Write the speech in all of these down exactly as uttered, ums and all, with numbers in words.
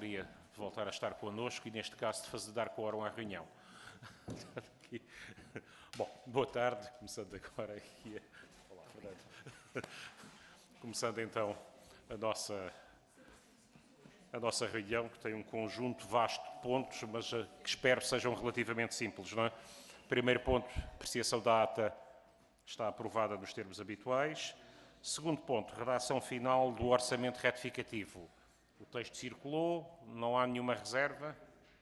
alegria de voltar a estar connosco e, neste caso, de fazer dar quórum à reunião. Bom, boa tarde, começando agora aqui a... Olá, Fernando. Começando então a nossa, a nossa reunião, que tem um conjunto vasto de pontos, mas que espero sejam relativamente simples, não é? Primeiro ponto, apreciação da ata está aprovada nos termos habituais. Segundo ponto, redação final do orçamento retificativo. O texto circulou, não há nenhuma reserva,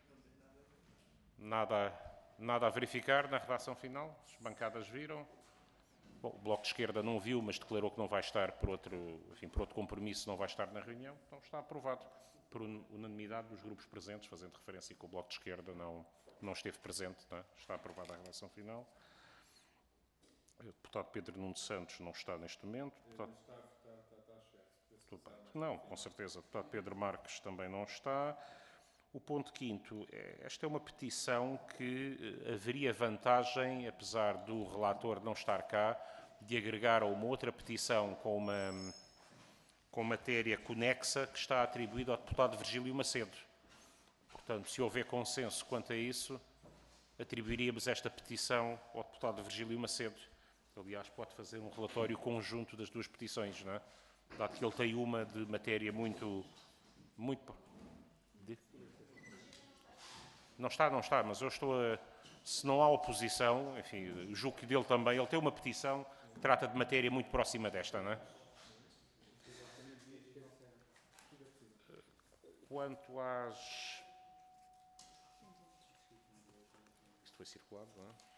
nada, nada a verificar na redação final, as bancadas viram. Bom, o Bloco de Esquerda não viu, mas declarou que não vai estar por outro, enfim, por outro compromisso, não vai estar na reunião, então está aprovado por unanimidade dos grupos presentes, fazendo referência que o Bloco de Esquerda não, não esteve presente, não é? Está aprovada a redação final. O deputado Pedro Nuno Santos não está neste momento. Deputado... Não, com certeza. O deputado Pedro Marques também não está. O ponto quinto, esta é uma petição que haveria vantagem, apesar do relator não estar cá, de agregar a uma outra petição com uma com matéria conexa que está atribuída ao deputado Virgílio Macedo. Portanto, se houver consenso quanto a isso, atribuiríamos esta petição ao deputado Virgílio Macedo. Aliás, pode fazer um relatório conjunto das duas petições, não é? Dado que ele tem uma de matéria muito... muito... De... Não está, não está, mas eu estou a... Se não há oposição, enfim, julgo que dele também, ele tem uma petição que trata de matéria muito próxima desta, não é? Quanto às... Isto foi circulado, não é?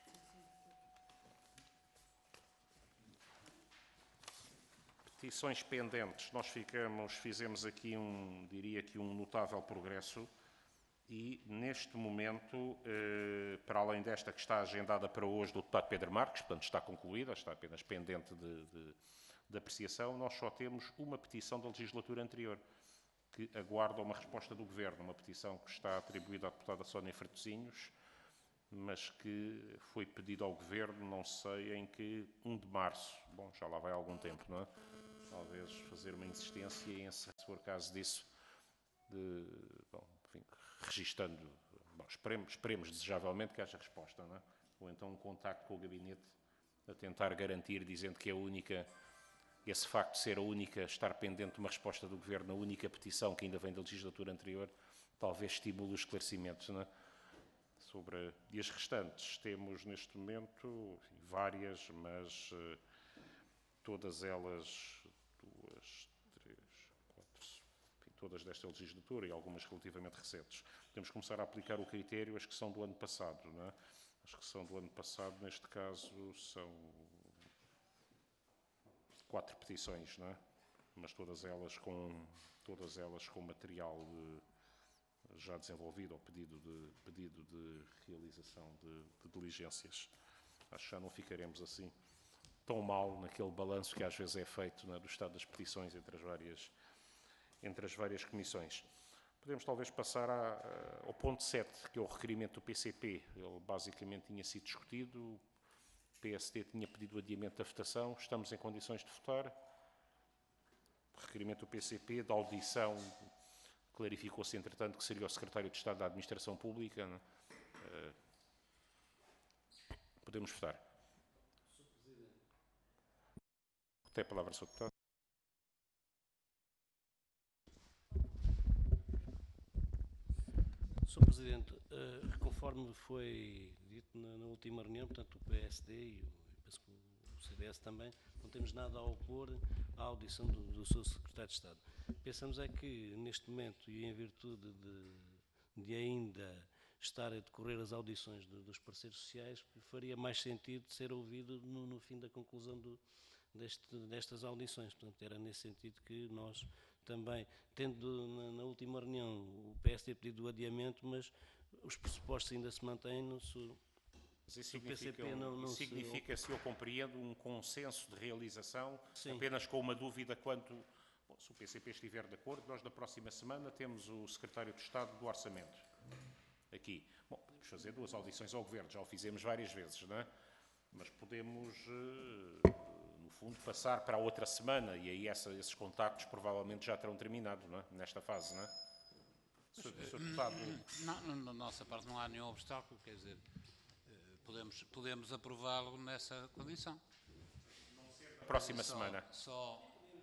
Petições pendentes, nós ficamos, fizemos aqui um, diria que um notável progresso e, neste momento, eh, para além desta que está agendada para hoje do deputado Pedro Marques, portanto está concluída, está apenas pendente de, de, de apreciação, nós só temos uma petição da legislatura anterior, que aguarda uma resposta do Governo, uma petição que está atribuída à deputada Sónia Fertosinhos, mas que foi pedido ao Governo, não sei em que, um de março. Bom, já lá vai algum tempo, não é? Talvez fazer uma insistência e, se for caso disso, de, bom, enfim, registando, bom, esperemos, esperemos desejavelmente que haja resposta, não é? Ou então um contacto com o gabinete a tentar garantir, dizendo que é a única, esse facto de ser a única, estar pendente de uma resposta do Governo, a única petição que ainda vem da legislatura anterior, talvez estimule os esclarecimentos, não é? Sobre, e as restantes, temos neste momento, enfim, várias, mas uh, todas elas, duas, três, quatro, enfim, todas desta legislatura e algumas relativamente recentes. Podemos começar a aplicar o critério, as que são do ano passado, não é? As que são do ano passado, neste caso, são quatro petições, não é? Mas todas elas com, todas elas com material de, já desenvolvido ou pedido de, pedido de realização de, de diligências. Acho que já não ficaremos assim tão mal naquele balanço que às vezes é feito, não é, do estado das petições entre as várias, entre as várias comissões. Podemos talvez passar à, ao ponto sete, que é o requerimento do P C P. Ele basicamente tinha sido discutido, o P S D tinha pedido o adiamento da votação, estamos em condições de votar. O requerimento do P C P, da audição, clarificou-se, entretanto, que seria o Secretário de Estado da Administração Pública. Não é? Podemos votar. Tem a palavra, senhor Deputado. senhor Presidente, uh, conforme foi dito na, na última reunião, portanto, o P S D e o, penso que o C D S também, não temos nada a opor à audição do, do seu Secretário de Estado. Pensamos é que, neste momento, e em virtude de, de ainda estar a decorrer as audições do, dos parceiros sociais, faria mais sentido ser ouvido no, no fim da conclusão do, deste, destas audições. Portanto, era nesse sentido que nós também, tendo na, na última reunião o P S D pedido o adiamento, mas os pressupostos ainda se mantêm no seu... Mas isso significa, um, não, não isso significa se... se eu compreendo, um consenso de realização, sim, apenas com uma dúvida quanto... Bom, se o P C P estiver de acordo, nós na próxima semana temos o Secretário de Estado do Orçamento aqui. Bom, podemos fazer duas audições ao Governo, já o fizemos várias vezes, não é? Mas podemos, no fundo, passar para a outra semana e aí essa, esses contactos provavelmente já terão terminado, não é? Nesta fase, não é? Mas deputado. Não, na nossa parte não há nenhum obstáculo, quer dizer, podemos, podemos aprová-lo nessa condição. Próxima só, semana. Só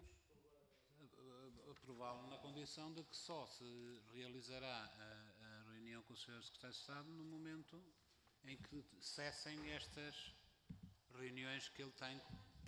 aprová-lo na condição de que só se realizará a, a reunião com o senhor Secretário de Estado no momento em que cessem estas reuniões que ele tem.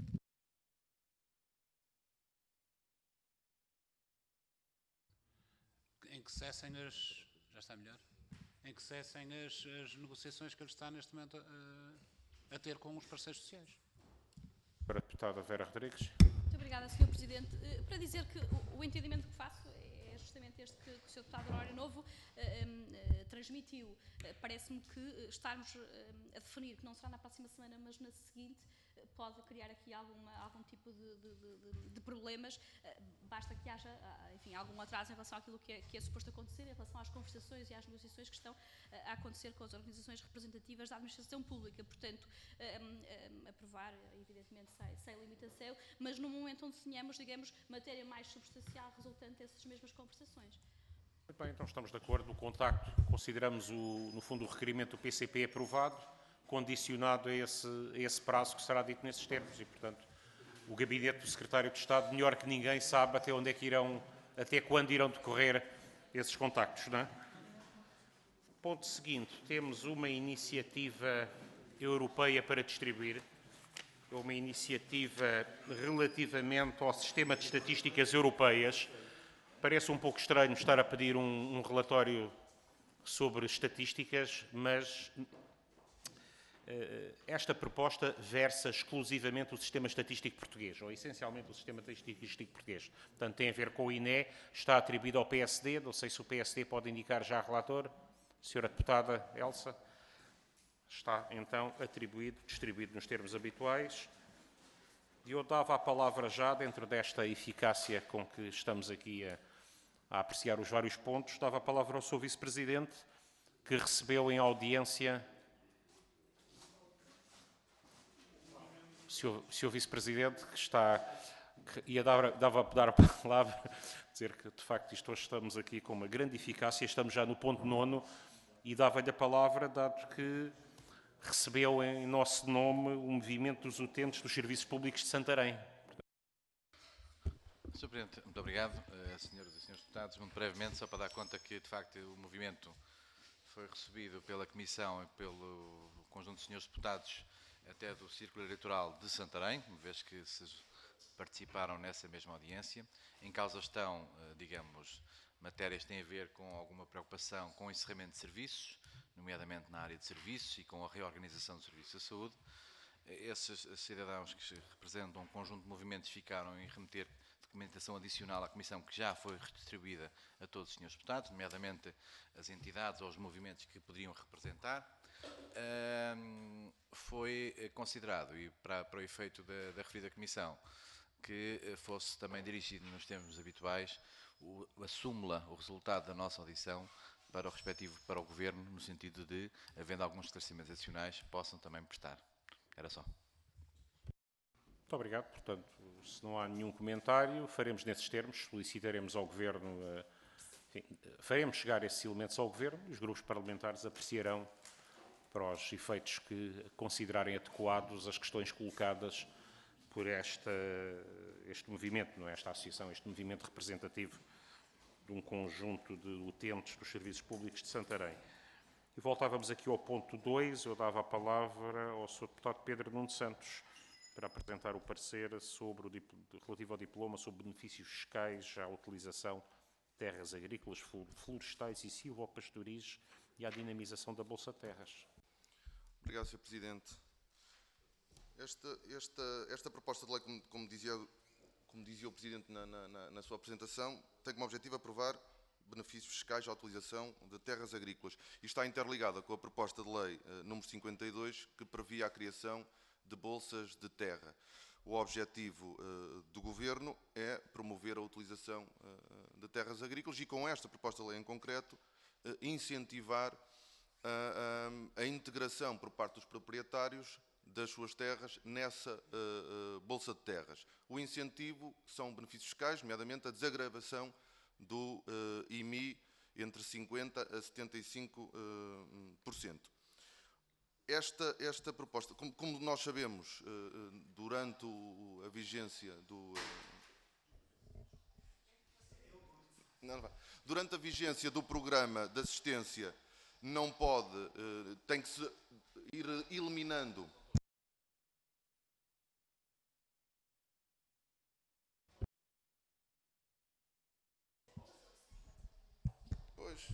Em que cessem as. Já está melhor? Em que cessem as, as negociações que ele está neste momento a, a ter com os parceiros sociais. Para a deputada Vera Rodrigues. Muito obrigada, senhor Presidente. Para dizer que o entendimento que faço é justamente este que o senhor Deputado Honorário Novo uh, uh, transmitiu. Uh, Parece-me que estarmos uh, a definir que não será na próxima semana, mas na seguinte, uh, pode criar aqui alguma, algum tipo de, de, de, de problemas. Uh, basta que haja, uh, enfim, algum atraso em relação àquilo que é, que é suposto acontecer, em relação às conversações e às negociações que estão uh, a acontecer com as organizações representativas da administração pública. Portanto, uh, um, um, aprovar, evidentemente, sem, sem limitação, mas no momento onde tenhamos, digamos, matéria mais substancial resultante dessas mesmas conversações. Muito bem, então estamos de acordo. O contacto, consideramos, o, no fundo, o requerimento do P C P aprovado, condicionado a esse, a esse prazo que será dito nesses termos e, portanto, o gabinete do Secretário de Estado, melhor que ninguém, sabe até onde é que irão, até quando irão decorrer esses contactos, não é? Ponto seguinte, temos uma iniciativa europeia para distribuir, uma iniciativa relativamente ao sistema de estatísticas europeias. Parece um pouco estranho estar a pedir um, um relatório sobre estatísticas, mas uh, esta proposta versa exclusivamente o sistema estatístico português, ou essencialmente o sistema estatístico português. Portanto, tem a ver com o I N E, está atribuído ao P S D, não sei se o P S D pode indicar já relator. Senhora Deputada Elsa, está então atribuído, distribuído nos termos habituais. E eu dava a palavra já, dentro desta eficácia com que estamos aqui a, a apreciar os vários pontos, dava a palavra ao senhor Vice-Presidente, que recebeu em audiência... Senhor, senhor Vice-Presidente, que está... Que ia dar, dava a dar a palavra, dizer que, de facto, isto hoje estamos aqui com uma grande eficácia, estamos já no ponto nono, e dava-lhe a palavra, dado que recebeu em nosso nome o movimento dos utentes dos serviços públicos de Santarém. senhor Presidente, muito obrigado. Uh, senhoras e senhores deputados, muito brevemente, só para dar conta que, de facto, o movimento foi recebido pela Comissão e pelo conjunto de senhores deputados até do Círculo Eleitoral de Santarém, uma vez que se participaram nessa mesma audiência. Em causa estão, uh, digamos, matérias que têm a ver com alguma preocupação com o encerramento de serviços, nomeadamente na área de serviços e com a reorganização dos serviços da saúde. Esses cidadãos que representam um conjunto de movimentos ficaram em remeter documentação adicional à Comissão que já foi redistribuída a todos os senhores deputados, nomeadamente as entidades ou os movimentos que poderiam representar. Um, foi considerado, e para, para o efeito da, da referida Comissão, que fosse também dirigido nos termos habituais o, a súmula, o resultado da nossa audição para o respectivo, para o Governo, no sentido de, havendo alguns esclarecimentos adicionais, possam também prestar. Era só. Muito obrigado. Portanto, se não há nenhum comentário, faremos nesses termos, solicitaremos ao Governo, uh, enfim, faremos chegar esses elementos ao Governo e os grupos parlamentares apreciarão para os efeitos que considerarem adequados as questões colocadas por esta, este movimento, não é? Esta associação, este movimento representativo de um conjunto de utentes dos serviços públicos de Santarém. E voltávamos aqui ao ponto dois, eu dava a palavra ao senhor Deputado Pedro Nuno Santos para apresentar o parecer sobre o, relativo ao diploma sobre benefícios fiscais à utilização de terras agrícolas, florestais e silvopastoris e à dinamização da Bolsa de Terras. Obrigado, senhor Presidente. Esta, esta, esta proposta de lei, como, como, dizia, como dizia o Presidente na, na, na sua apresentação, tem como objetivo aprovar benefícios fiscais à utilização de terras agrícolas e está interligada com a proposta de lei eh, número cinquenta e dois, que previa a criação de bolsas de terra. O objetivo eh, do Governo é promover a utilização eh, de terras agrícolas e, com esta proposta de lei em concreto, eh, incentivar a, a, a integração por parte dos proprietários das suas terras nessa uh, uh, Bolsa de Terras. O incentivo são benefícios fiscais, nomeadamente a desagravação do uh, I M I entre cinquenta por cento a setenta e cinco por cento. Esta, esta proposta, como, como nós sabemos, durante o, a vigência do... Não, não durante a vigência do programa de assistência, não pode, tem que se ir eliminando pois.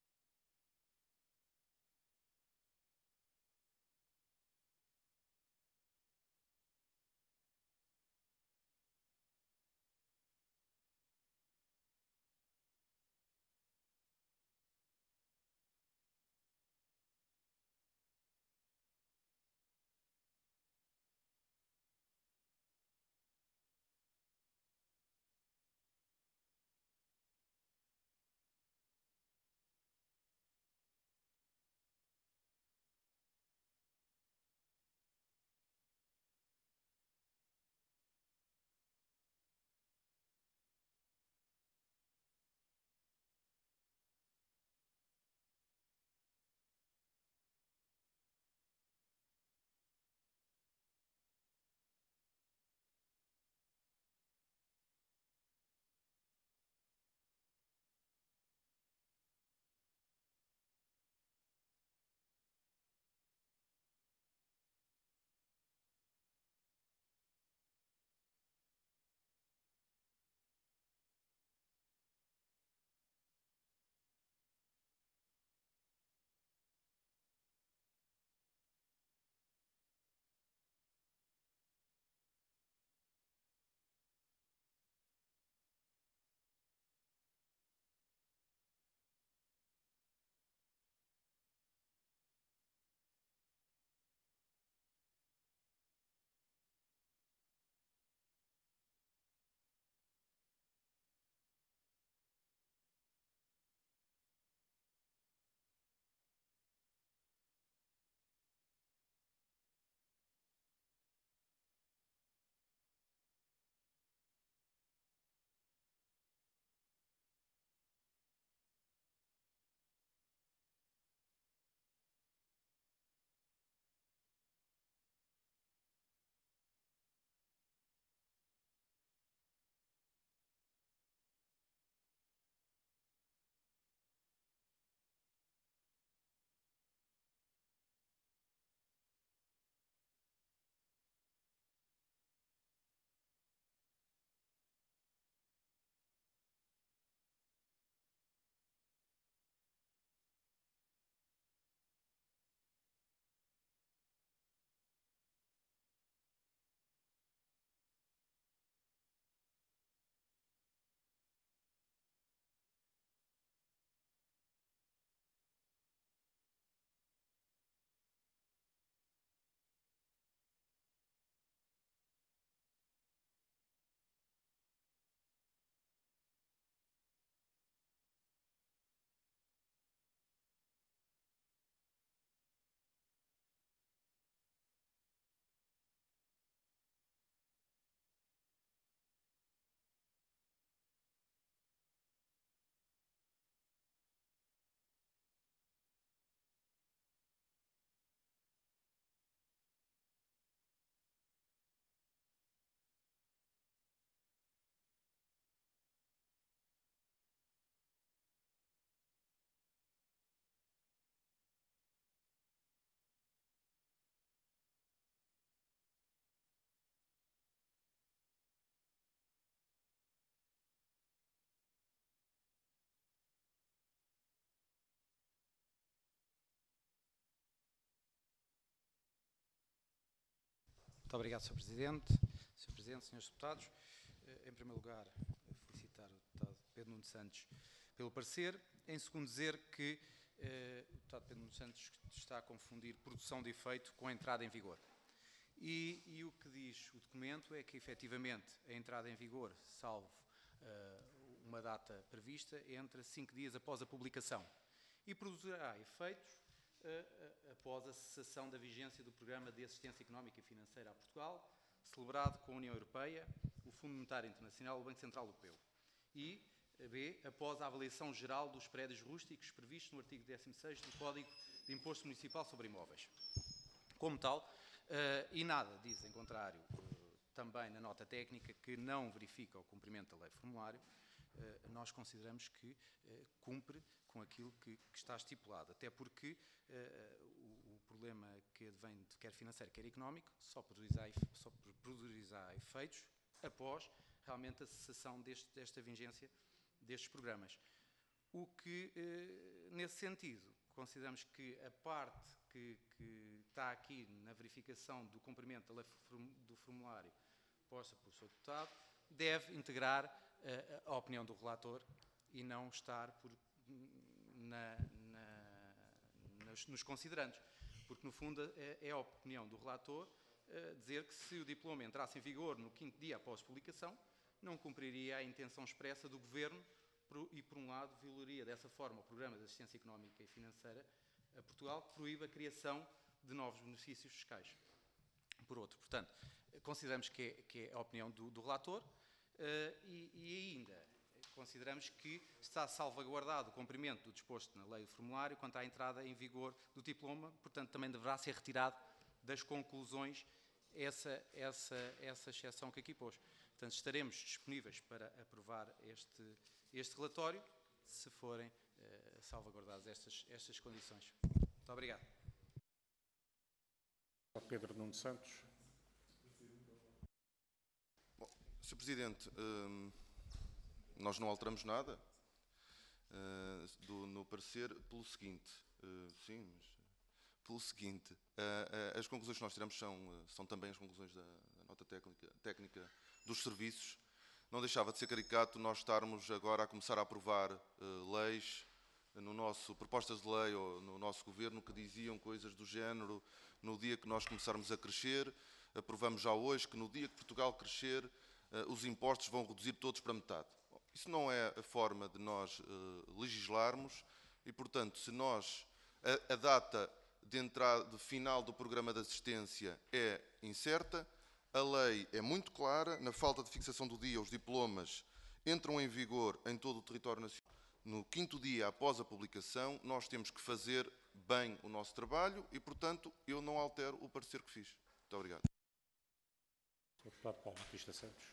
Muito obrigado, senhor Presidente. senhor Presidente, senhores deputados, em primeiro lugar, felicitar o deputado Pedro Nuno Santos pelo parecer. Em segundo, dizer que eh, o deputado Pedro Nuno Santos está a confundir produção de efeito com a entrada em vigor. E, e o que diz o documento é que, efetivamente, a entrada em vigor, salvo uh, uma data prevista, entra cinco dias após a publicação e produzirá efeitos uh, uh, após a cessação da vigência do Programa de Assistência Económica e Financeira a Portugal, celebrado com a União Europeia, o Fundo Monetário Internacional e o Banco Central Europeu. E B, após a avaliação geral dos prédios rústicos previstos no artigo décimo sexto do Código de Imposto Municipal sobre Imóveis. Como tal, e nada diz em contrário também na nota técnica que não verifica o cumprimento da lei formulário, nós consideramos que cumpre com aquilo que, que está estipulado, até porque o, o problema que advém de quer financeiro, quer económico, só produzirá, só produzirá efeitos após realmente a cessação deste, desta vigência destes programas. O que, nesse sentido, consideramos que a parte que, que está aqui na verificação do cumprimento da lei do formulário posta pelo seu deputado, deve integrar a, a opinião do relator e não estar por, na, na, nos, nos considerandos, porque no fundo é, é a opinião do relator uh, dizer que se o diploma entrasse em vigor no quinto dia após publicação, não cumpriria a intenção expressa do Governo e, por um lado, violaria dessa forma o Programa de Assistência Económica e Financeira a Portugal, que proíbe a criação de novos benefícios fiscais. Por outro, portanto, consideramos que é, que é a opinião do, do relator uh, e, e ainda consideramos que está salvaguardado o cumprimento do disposto na lei do formulário quanto à entrada em vigor do diploma, portanto, também deverá ser retirado das conclusões essa, essa, essa exceção que aqui pôs. Portanto, estaremos disponíveis para aprovar este, este relatório, se forem uh, salvaguardadas estas, estas condições. Muito obrigado. Pedro Nuno Santos. Bom, senhor Presidente, hum, nós não alteramos nada uh, do, no parecer pelo seguinte, uh, sim, mas pelo seguinte, uh, uh, as conclusões que nós tiramos são, uh, são também as conclusões da, da nota técnica, técnica dos serviços. Não deixava de ser caricato nós estarmos agora a começar a aprovar uh, leis no nosso, propostas de lei ou no nosso governo que diziam coisas do género: no dia que nós começarmos a crescer, aprovamos já hoje que no dia que Portugal crescer, uh, os impostos vão reduzir todos para metade. Bom, isso não é a forma de nós uh, legislarmos e, portanto, se nós, a, a data de entrada, de final do programa de assistência é incerta, a lei é muito clara, na falta de fixação do dia, os diplomas entram em vigor em todo o território nacional. No quinto dia após a publicação, nós temos que fazer bem o nosso trabalho e, portanto, eu não altero o parecer que fiz. Muito obrigado. senhor Deputado Paulo Batista Santos.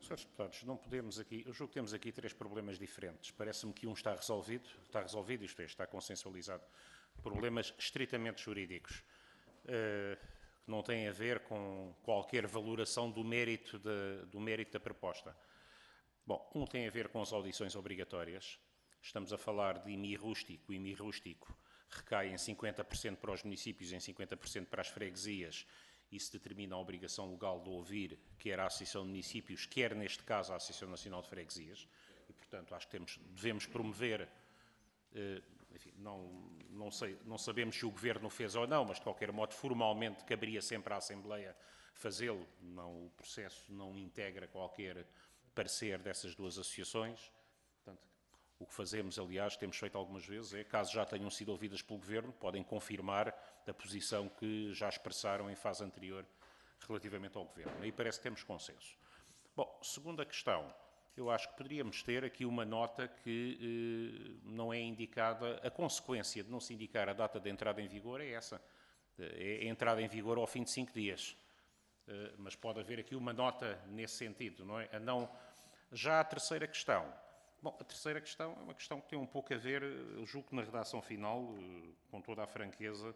senhores Deputados, não podemos aqui, eu julgo que temos aqui três problemas diferentes. Parece-me que um está resolvido, está resolvido, isto é, está consensualizado. Problemas estritamente jurídicos, uh, que não têm a ver com qualquer valoração do mérito, de, do mérito da proposta. Bom, um tem a ver com as audições obrigatórias. Estamos a falar de I M I rústico. O I M I rústico recai em cinquenta por cento para os municípios, em cinquenta por cento para as freguesias. Isso determina a obrigação legal de ouvir quer a Associação de Municípios, quer, neste caso, a Associação Nacional de Freguesias. E, portanto, acho que temos, devemos promover, eh, enfim, não, não, sei, não sabemos se o Governo o fez ou não, mas, de qualquer modo, formalmente caberia sempre à Assembleia fazê-lo. Não, o processo não integra qualquer parecer dessas duas associações. Portanto, o que fazemos, aliás, temos feito algumas vezes, é, caso já tenham sido ouvidas pelo Governo, podem confirmar a posição que já expressaram em fase anterior relativamente ao Governo. Aí parece que temos consenso. Bom, segunda questão. Eu acho que poderíamos ter aqui uma nota que eh, não é indicada. A consequência de não se indicar a data de entrada em vigor é essa. É a entrada em vigor ao fim de cinco dias. Eh, mas pode haver aqui uma nota nesse sentido, não é? A não... Já a terceira questão. Bom, a terceira questão é uma questão que tem um pouco a ver, eu julgo que na redação final, com toda a franqueza,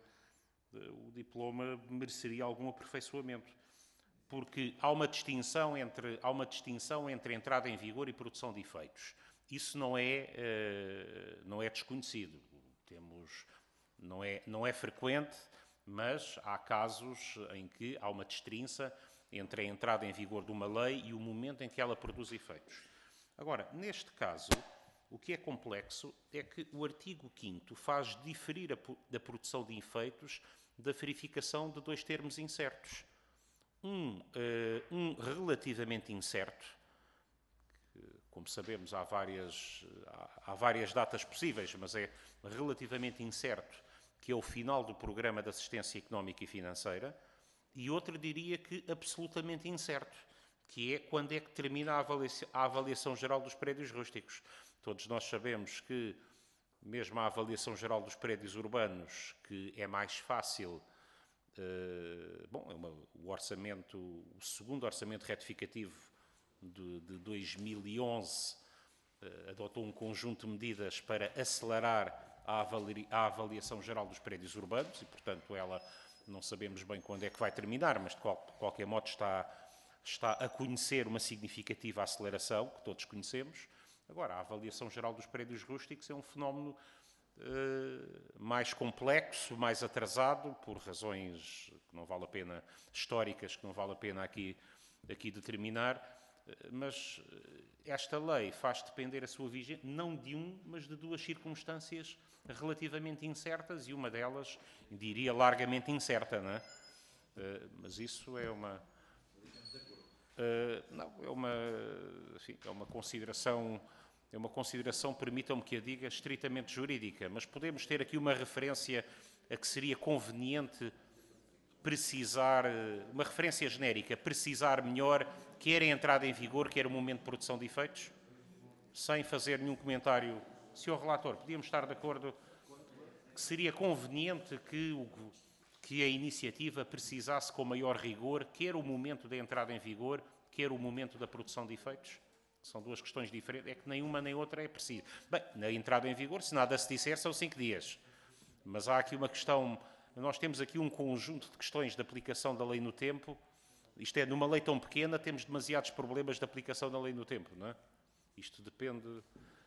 o diploma mereceria algum aperfeiçoamento, porque há uma distinção entre, há uma distinção entre entrada em vigor e produção de efeitos. Isso não é, não é desconhecido. Temos, não é, não é frequente, mas há casos em que há uma distinção entre a entrada em vigor de uma lei e o momento em que ela produz efeitos. Agora, neste caso, o que é complexo é que o artigo quinto faz diferir a, da produção de efeitos da verificação de dois termos incertos. Um, uh, um relativamente incerto, que, como sabemos, há várias, há, há várias datas possíveis, mas é relativamente incerto, que é o final do Programa de Assistência Económica e Financeira, e outro diria que absolutamente incerto, que é quando é que termina a avaliação, a avaliação geral dos prédios rústicos. Todos nós sabemos que, mesmo a avaliação geral dos prédios urbanos, que é mais fácil, uh, bom, é uma, o orçamento, o segundo orçamento retificativo de, de dois mil e onze uh, adotou um conjunto de medidas para acelerar a, avali, a avaliação geral dos prédios urbanos e, portanto, ela não sabemos bem quando é que vai terminar, mas de, qual, de qualquer modo está... está a conhecer uma significativa aceleração, que todos conhecemos. Agora, a avaliação geral dos prédios rústicos é um fenómeno eh, mais complexo, mais atrasado, por razões que não vale a pena, históricas, que não vale a pena aqui, aqui determinar, mas esta lei faz depender a sua vigência, não de um, mas de duas circunstâncias relativamente incertas, e uma delas, diria, largamente incerta, não é? Eh, mas isso é uma... Uh, não, é uma, enfim, é uma consideração, é uma consideração, permitam-me que a diga, estritamente jurídica, mas podemos ter aqui uma referência a que seria conveniente precisar, uma referência genérica, precisar melhor quer a entrada em vigor, quer o momento de produção de efeitos, sem fazer nenhum comentário. senhor Relator, podíamos estar de acordo que seria conveniente que o que a iniciativa precisasse com maior rigor, quer o momento da entrada em vigor, quer o momento da produção de efeitos? São duas questões diferentes, é que nem uma nem outra é preciso. Bem, na entrada em vigor, se nada se disser, são cinco dias. Mas há aqui uma questão, nós temos aqui um conjunto de questões de aplicação da lei no tempo. Isto é, numa lei tão pequena, temos demasiados problemas de aplicação da lei no tempo, não é? Isto depende...